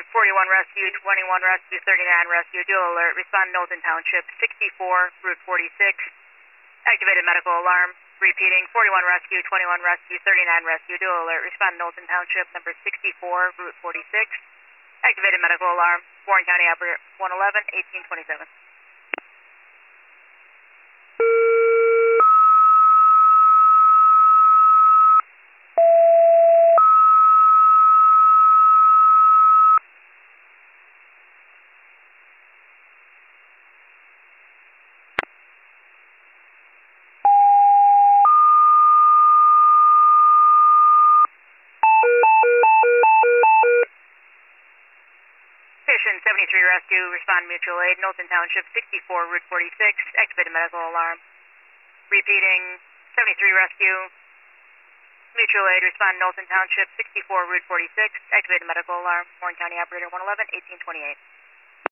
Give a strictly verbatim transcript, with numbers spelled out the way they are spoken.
forty-one Rescue, twenty-one Rescue, thirty-nine Rescue, dual alert, respond Knowlton Township, sixty-four, Route forty-six, activated medical alarm, repeating, forty-one Rescue, twenty-one Rescue, thirty-nine Rescue, dual alert, respond Knowlton Township, number sixty-four, Route forty-six, activated medical alarm, Warren County Operator one eleven, eighteen twenty-seven. Station seventy-three Rescue, respond mutual aid, Knowlton Township, sixty-four, Route forty-six, activated medical alarm. Repeating, seventy-three Rescue, mutual aid, respond Knowlton Township, sixty-four, Route forty-six, activated medical alarm, Warren County Operator one eleven, eighteen twenty-eight.